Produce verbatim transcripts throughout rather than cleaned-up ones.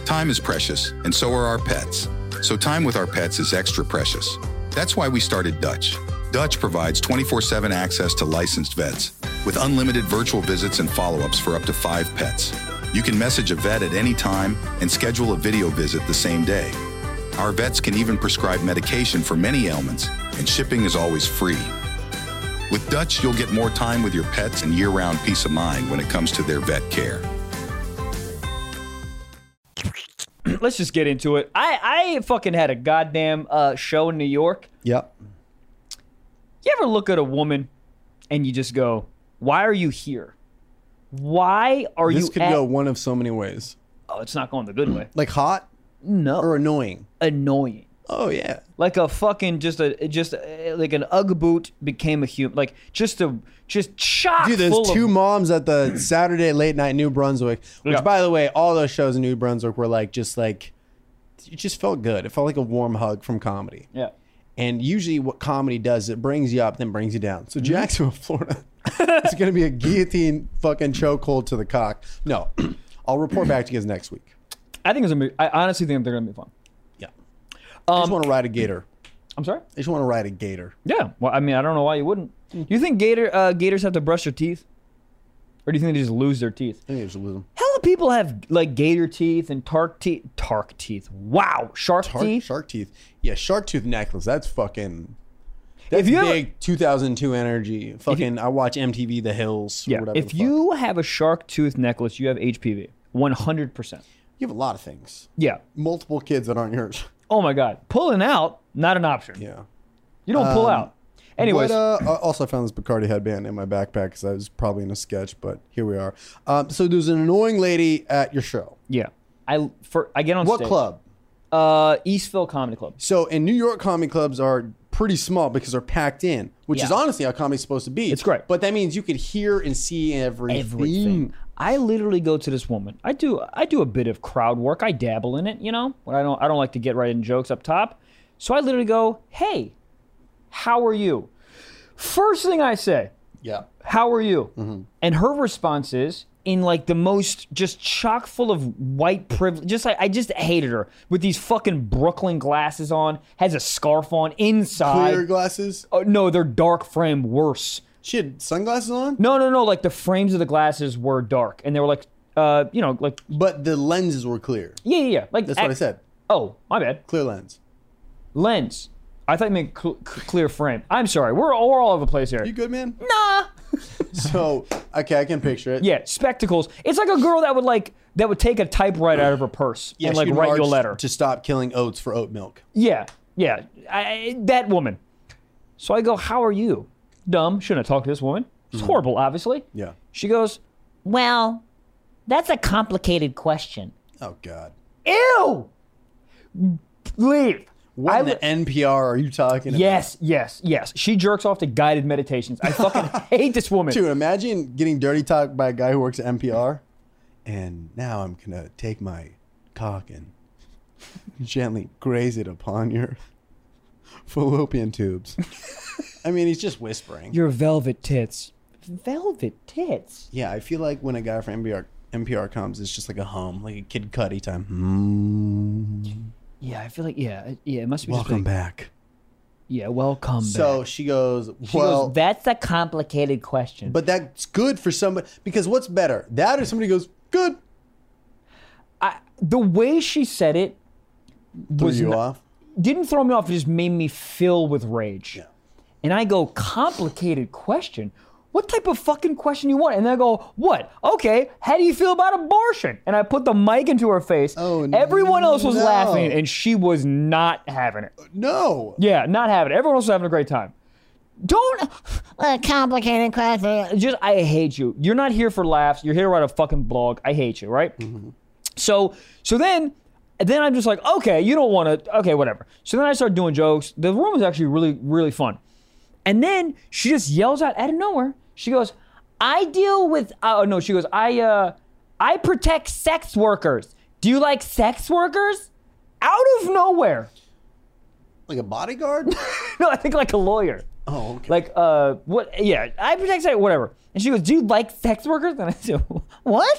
Time is precious, and so are our pets. So time with our pets is extra precious. That's why we started Dutch. Dutch provides twenty-four seven access to licensed vets with unlimited virtual visits and follow-ups for up to five pets. You can message a vet at any time and schedule a video visit the same day. Our vets can even prescribe medication for many ailments, and shipping is always free. With Dutch, you'll get more time with your pets and year-round peace of mind when it comes to their vet care. Let's just get into it. I, I fucking had a goddamn uh, show in New York. Yep. You ever look at a woman and you just go, why are you here? Why are this you This could at- go one of so many ways. Oh, it's not going the good way. Like hot? No. Or annoying? Annoying. Oh, yeah. Like a fucking, just a, just a, like an Ugg boot became a human. Like just a, just chock Dude, there's full two of- moms at the Saturday late night New Brunswick, which, Yeah. by the way, all those shows in New Brunswick were like, just like, it just felt good. It felt like a warm hug from comedy. Yeah. And usually what comedy does, it brings you up, then brings you down. Mm-hmm. So Jacksonville, Florida, it's going to be a guillotine fucking chokehold to the cock. No, I'll report back to you guys next week. I think it's gonna be, I honestly think they're gonna be fun. Yeah. I Um, just want to ride a gator. I'm sorry? I just want to ride a gator. Yeah. Well, I mean, I don't know why you wouldn't. Do you think gator uh, gators have to brush their teeth? Or do you think they just lose their teeth? I think they just lose them. Hella people have like gator teeth and tark teeth. Tark teeth. Wow. Shark Shark, teeth. shark teeth. Yeah, shark tooth necklace. That's fucking. That's If you big ever- two thousand two energy. Fucking, I watch M T V The Hills. Or Yeah. whatever If the fuck. you have a shark tooth necklace, you have H P V. one hundred percent. You have a lot of things. Yeah. Multiple kids that aren't yours. Oh my God. Pulling out, not an option. Yeah. You don't pull Um, out. Anyways. But, uh, I also found this Bacardi headband in my backpack because I was probably in a sketch, but here we are. Um, so there's an annoying lady at your show. yeah. I for I get on What stage. club? Uh, Eastville Comedy Club. So in New York, comedy clubs are pretty small because they're packed in, which is Yeah. honestly how comedy's supposed to be. It's great. But that means you could hear and see everything. Everything. I literally go to this woman. I do I do a bit of crowd work. I dabble in it, you know. But I don't I don't like to get right in jokes up top. So I literally go, "Hey, how are you?" First thing I say, Yeah. "How are you?" Mm-hmm. And her response is in like the most just chock full of white privilege. Just like I just hated her with these fucking Brooklyn glasses on, has a scarf on inside. Clear glasses. Oh, no, they're dark frame. Worse. She had sunglasses on, No, no, no. Like the frames of the glasses were dark, and they were like, uh, you know, like but the lenses were clear. yeah, yeah, yeah. Like That's what I said. Oh, my bad. Clear lens. Lens. I thought you meant cl- cl- clear frame. I'm sorry. We're all, we're all over the place here. You good, man? Nah. So, okay, I can picture it. Yeah, spectacles. It's like a girl that would like that would take a typewriter out of her purse Yeah, and like she'd write you a march letter. to stop killing oats for oat milk. Yeah, yeah. I, that woman. So I go, "How are you?" Dumb. Shouldn't have talked to this woman. It's horrible, obviously. Yeah. She goes, "Well, that's a complicated question." Oh God. Ew. Leave. What I in li- the N P R are you talking about? Yes, yes, yes. She jerks off to guided meditations. I fucking hate this woman. Dude, imagine getting dirty talked by a guy who works at N P R. And now I'm going to take my cock and gently graze it upon your fallopian tubes. I mean, he's just whispering. Your velvet tits. Velvet tits? Yeah, I feel like when a guy from N P R, N P R comes, it's just like a hum, like a Kid Cudi time. Mm. Yeah, I feel like, yeah, yeah, it must be Welcome just like, back. Yeah, welcome So back. she goes, She well, goes, that's a complicated question. but that's good for somebody, because what's better? That or somebody goes, good, I, the way she said it threw was you not- off? didn't throw me off. It just made me fill with rage. Yeah. And I go, complicated question? What type of fucking question you want? And I go, what? Okay, how do you feel about abortion? And I put the mic into her face. Oh, Everyone else was no. laughing, and she was not having it. No. Yeah, not having it. Everyone else was having a great time. Don't uh, complicated question. Just I hate you. You're not here for laughs. You're here to write a fucking blog. I hate you, right? Mm-hmm. So, so then, then I'm just like, okay, you don't want to. Okay, whatever. So then I start doing jokes. The room was actually really, really fun. And then she just yells out out of nowhere. She goes, "I deal with." Oh no, she goes, "I uh, I protect sex workers. Do you like sex workers?" Out of nowhere. Like a bodyguard? No, I think like a lawyer. Oh, okay. Like, uh, what? Yeah, I protect sex, whatever. And she goes, "Do you like sex workers?" And I said, "What?"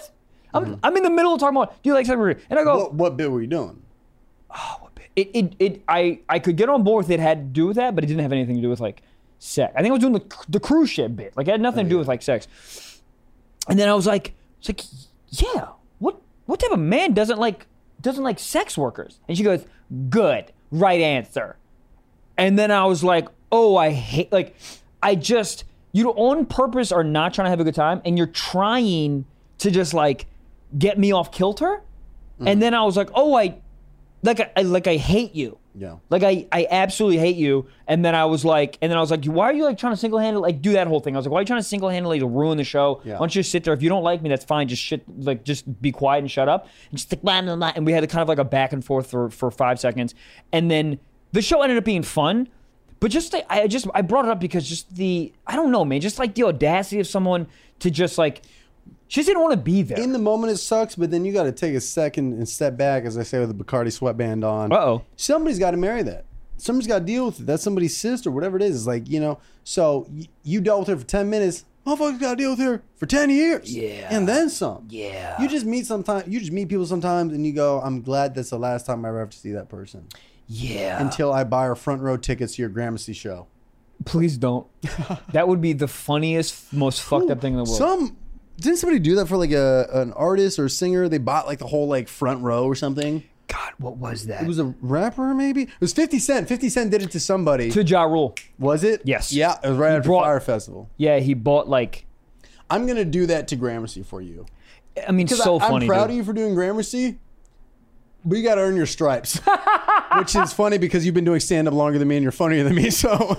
I'm Mm-hmm. I'm in the middle of talking about, do you like sex workers? And I go, What, what bit were you doing? it, it, it, I, I could get on board with it had to do with that, but it didn't have anything to do with like sex. I think I was doing the, the cruise ship bit. Like it had nothing to do with like sex. And then I was like, it's like, yeah, what, what type of man doesn't like, doesn't like sex workers? And she goes, good, right answer. And then I was like, oh, I hate, like, I just, you on purpose are not trying to have a good time, and you're trying to just like get me off kilter. Mm. And then I was like, oh, I, like, I, like I hate you. Yeah. Like I, I absolutely hate you. And then I was like, and then I was like, why are you like trying to single-handedly like do that whole thing? I was like, why are you trying to single-handedly to ruin the show? Yeah. Why don't you just sit there? If you don't like me, that's fine. Just shit, like just be quiet and shut up. And just like blah, blah, blah. And we had a kind of like a back and forth for, for five seconds. And then the show ended up being fun. But just like, I just I brought it up because just the I don't know, man, just like the audacity of someone to just like she just didn't want to be there. In the moment, it sucks, but then you got to take a second and step back, as I say, with the Bacardi sweatband on. Uh oh. Somebody's got to marry that. Somebody's got to deal with it. That's somebody's sister, whatever it is. It's like, you know, so y- you dealt with her for ten minutes. Motherfuckers got to deal with her for ten years. Yeah. And then some. Yeah. You just meet sometimes. You just meet people sometimes, and you go, "I'm glad that's the last time I ever have to see that person." Yeah. Until I buy her front row tickets to your Gramercy show. Please don't. That would be the funniest, most fucked up thing in the world. Some didn't somebody do that for like a an artist or a singer? They bought like the whole like front row or something. God, what was that? It was a rapper, maybe. It was fifty Cent. fifty Cent did it to somebody. To Ja Rule. Was it? Yes. Yeah, it was right after brought- Fire Festival. Yeah, he bought like. I'm gonna do that to Gramercy for you. I mean, Because so I, funny. I'm proud dude. of you for doing Gramercy, but you got to earn your stripes. Which is funny because you've been doing stand up longer than me and you're funnier than me. So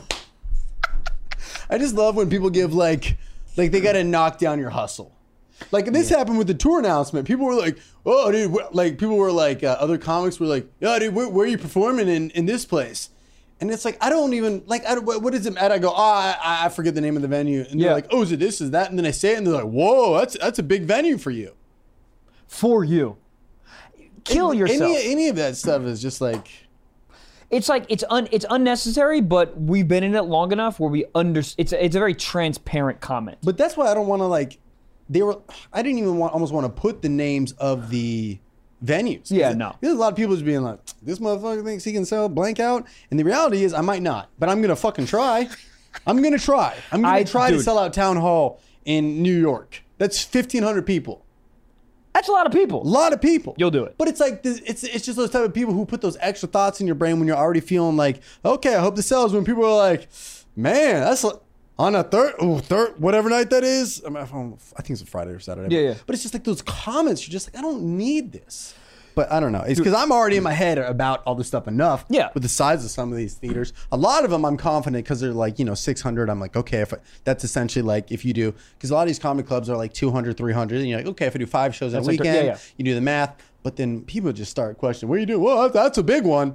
I just love when people give like like they got to knock down your hustle. Like this yeah. happened with the tour announcement. People were like, "Oh, dude!" wh-, Like people were like, uh, other comics were like, "Yeah, dude, where, where are you performing in, in this place?" And it's like I don't even like. I don't, what, what is it matter? I go, "Oh, I, I forget the name of the venue." And they're Yeah. like, "Oh, is it this? Is that?" And then I say it, and they're like, "Whoa, that's that's a big venue for you." For you. Kill any, yourself. Any, any of that stuff is just like. It's like it's un it's unnecessary, but we've been in it long enough where we under it's a, it's a very transparent comment. But that's why I don't want to like. They were. I didn't even want almost want to put the names of the venues. Yeah, no. There's a lot of people just being like, "This motherfucker thinks he can sell blank out," and the reality is, I might not, but I'm gonna fucking try. I'm gonna try. I'm gonna I- try to dude. sell out Town Hall in New York. That's fifteen hundred people. That's a lot of people. A lot of people. You'll do it. But it's like this, it's it's just those type of people who put those extra thoughts in your brain when you're already feeling like, okay, I hope this sells. When people are like, man, that's like, on a third, oh, third, whatever night that is. I, mean, I think it's a Friday or Saturday. Yeah, yeah. But it's just like those comments. You're just like, I don't need this. But I don't know. It's because I'm already in my head about all this stuff enough. Yeah. With the size of some of these theaters, a lot of them I'm confident because they're like, you know, six hundred. I'm like, okay, if I, that's essentially like if you do, because a lot of these comedy clubs are like two hundred, three hundred. And you're like, okay, if I do five shows That's a like- weekend, yeah, yeah. you do the math. But then people just start questioning, what do you do? Well, that's a big one.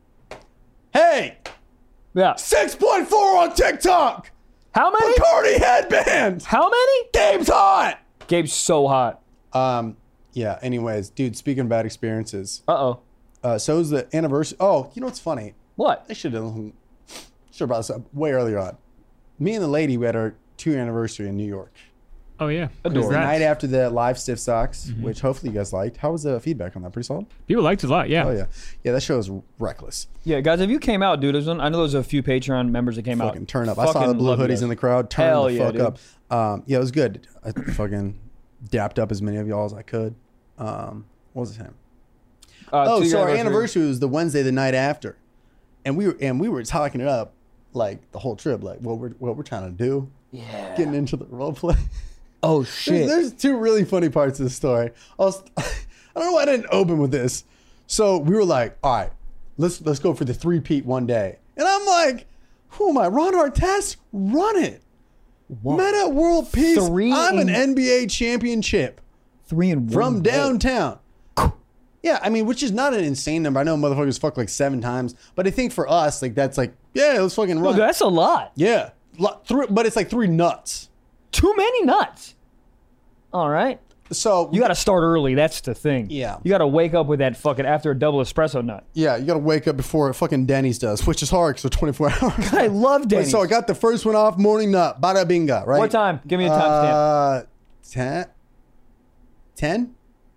Hey, Yeah. six point four on TikTok. How many? Bacardi headband. How many? Game's hot. Gabe's so hot. Um, yeah. Anyways, dude. Speaking of bad experiences, Uh oh. uh, so is the anniversary. Oh, you know what's funny? What? I should have should have brought this up way earlier on. Me and the lady, we had our two anniversary in New York. Oh yeah, It was the Congrats. night after the live Stiff Socks, which hopefully you guys liked. How was the feedback on that? Pretty solid. People liked it a lot. Yeah. Oh yeah, yeah. That show is reckless. Yeah, guys, if you came out, dude, there's one, I know there's a few Patreon members that came out. Fucking turn up. I saw the Fucking blue love you hoodies guys. in the crowd. Turn Hell the yeah, fuck dude. up. Um, yeah, it was good. I fucking dapped up as many of y'all as I could. Um, what was it him? Uh, Oh, two-year so our anniversary was the Wednesday, the night after, and we were and we were talking it up like the whole trip, like what we're what we're trying to do, Yeah. getting into the role play. Oh There's, shit. there's two really funny parts of the story. I, was, I don't know why I didn't open with this. So we were like, all right, let's let's go for the three-peat one day. And I'm like, who am I? Ron Artest? Run it. Meta World Peace. Three I'm an in- N B A championship Three and one. from day. downtown. Yeah, I mean, which is not an insane number. I know motherfuckers fuck like seven times, but I think for us, like that's like, yeah, let's fucking Well, run. that's a lot. Yeah, Lo- three, but it's like three nuts. Too many nuts. All right. So You got to start early. That's the thing. Yeah. You got to wake up with that fucking after a double espresso nut. yeah, you got to wake up before fucking Denny's does, which is hard because they're twenty-four hours. I love But Denny's. so I got the first one off, morning nut, bada binga, right? What time? Give me a timestamp. Uh, ten? ten?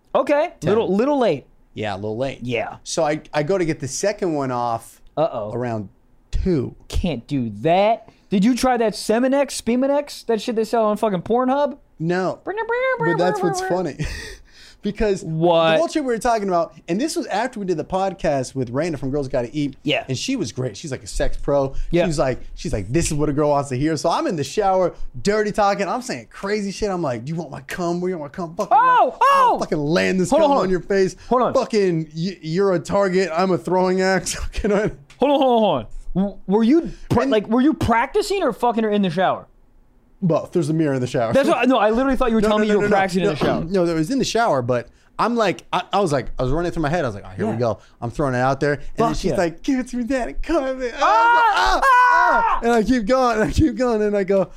Okay, little little late. Yeah, a little late. Yeah. So I, I go to get the second one off Uh-oh. around two. Can't do that. Did you try that Seminex, Speminex? That shit they sell on fucking Pornhub? No. But that's what's funny. Because What? the whole trip we were talking about, and this was after we did the podcast with Raina from Girls Gotta Eat. Yeah. And she was great. She's like a sex pro. Yeah. She was like, she's like, this is what a girl wants to hear. So I'm in the shower, dirty talking. I'm saying crazy shit. I'm like, do you want my cum? Where you want my cum? Fucking, Oh, oh! fucking land this Hold on, cum hold on on. your face. Hold on. Fucking, y- you're a target. I'm a throwing axe. Can I? Hold on, hold on, hold on. W- Were you pra- And- like were you practicing or fucking her in the shower? Both. There's a mirror in the shower. That's what, no. I literally thought you were No, telling no, me you no, were no, practicing no, in the shower. No, it was in the shower, but I'm like, I, I was like, I was running through my head. I was like, oh, here we Yeah. go. I'm throwing it out there. And then Fuck she's yeah. like, give it to me, daddy. Come in. Ah! Ah! And I keep going, and I keep going, and I go,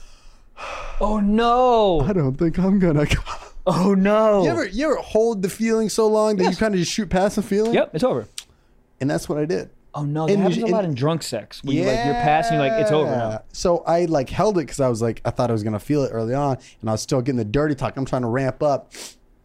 Oh no! I don't think I'm gonna go. Oh no! You ever, you ever hold the feeling so long that Yes. you kind of just shoot past the feeling? Yep, it's over. And that's what I did. Oh no, that And happens you- a lot and- in drunk sex. When you like you're passing, you're like it's over now. So I like held it because I was like, I thought I was gonna feel it early on, and I was still getting the dirty talk. I'm trying to ramp up,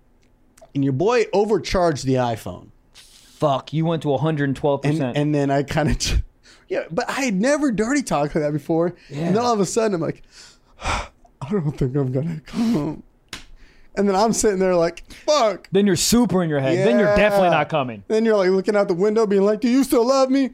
and your boy overcharged the iPhone, Fuck, you went to one hundred twelve and percent. and then I kind of, yeah, but I had never dirty talked like that before, and then all of a sudden I'm like, I don't think I'm gonna come, and then I'm sitting there like, fuck. Then you're super in your head. Then you're definitely Yeah. not coming. Then you're like looking out the window, being like, "Do you still love me?"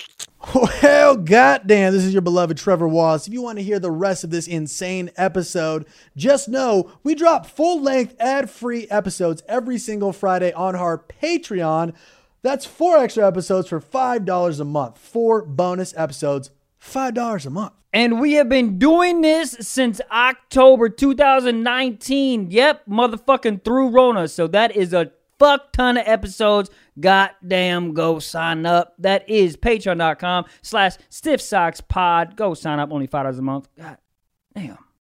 Well, goddamn, this is your beloved Trevor Wallace. If you want to hear the rest of this insane episode, just know we drop full-length, ad-free episodes every single Friday on our Patreon. That's four extra episodes for five dollars a month. Four bonus episodes, five dollars a month. And we have been doing this since October two thousand nineteen. Yep, motherfucking through Rona. So that is a fuck ton of episodes. Goddamn, go sign up. That is patreon.com slash stiff socks pod. Go sign up, only five dollars a month. God damn.